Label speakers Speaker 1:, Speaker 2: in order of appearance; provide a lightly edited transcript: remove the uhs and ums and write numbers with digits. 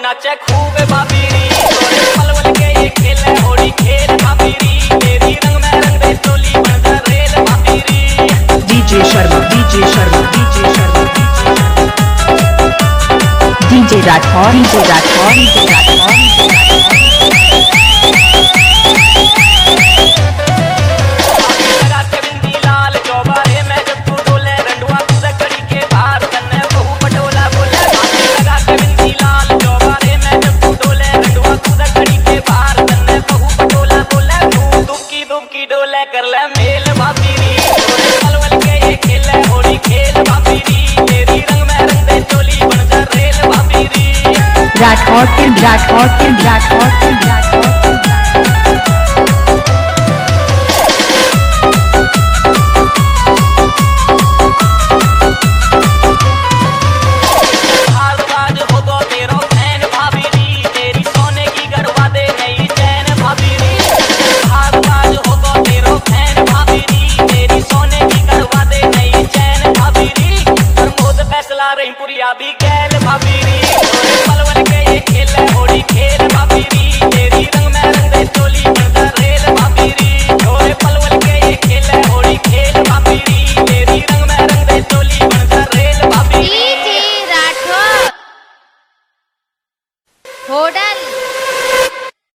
Speaker 1: नाचे खूब बाबीरी पलवल के ये खेल है होली खेल बाबीरी तेरी रंग में रंग दे टोली बन जा रेल बाबीरी।
Speaker 2: DJ Sharma DJ Sharma DJ Sharma DJ Rathore DJ Rathore DJ Rathore
Speaker 1: कर ले मेल बाबीरी पलवल के ये खेल है होली खेल बाबीरी तेरी रंग में रंग दे चोली बन जा रेल बाबीरी।
Speaker 2: राठौर राठौर राठौर राठौर